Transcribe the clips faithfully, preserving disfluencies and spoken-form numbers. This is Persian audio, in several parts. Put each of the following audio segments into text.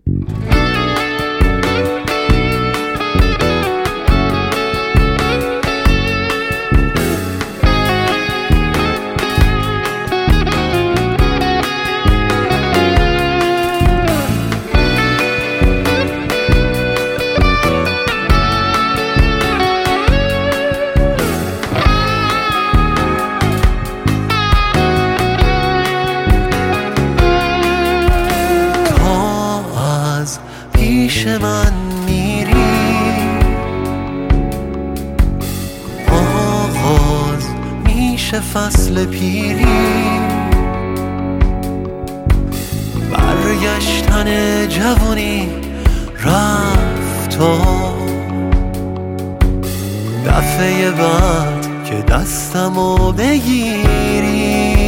پیش من میری، آغاز میشه فصل پیری، برگشتن جوانی رفت و دفعه بعد که دستمو بگیری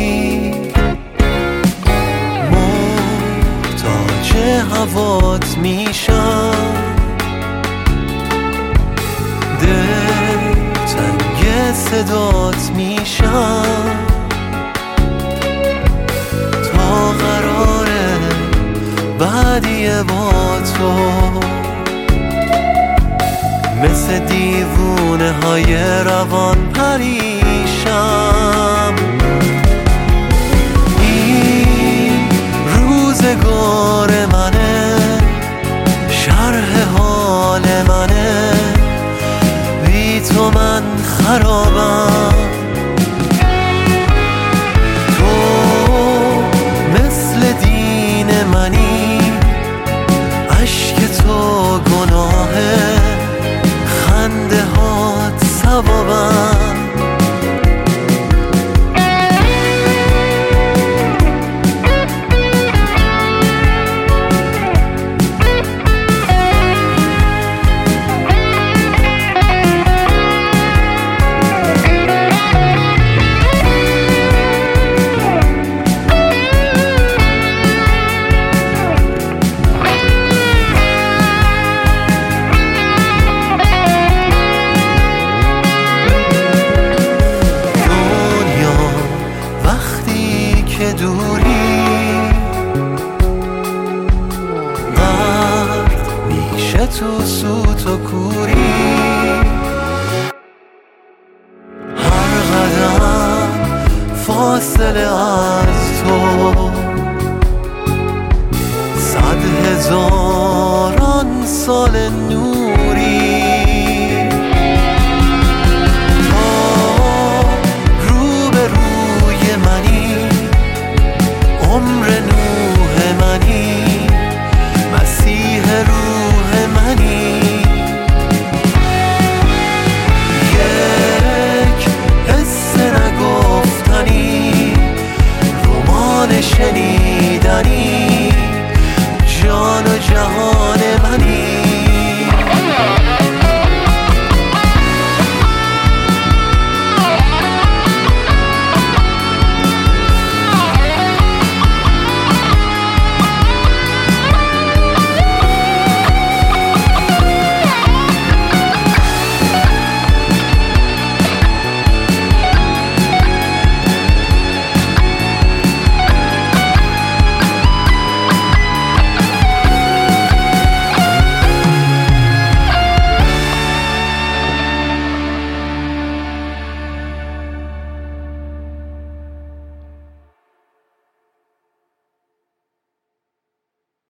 هوات میشم، دل تنگ صدات میشم، تا قراره بعدی با تو مثل دیوونه های روان پریشم. این روزگار منه، شرح حال منه، بی تو من خرابم. تو مثل دین منی، عشق تو گناهه، خنده هات ثوابم. که دوری مرد میشه تو سوت و کوری، هر قدم فاصله از تو صد هزاران سال نور.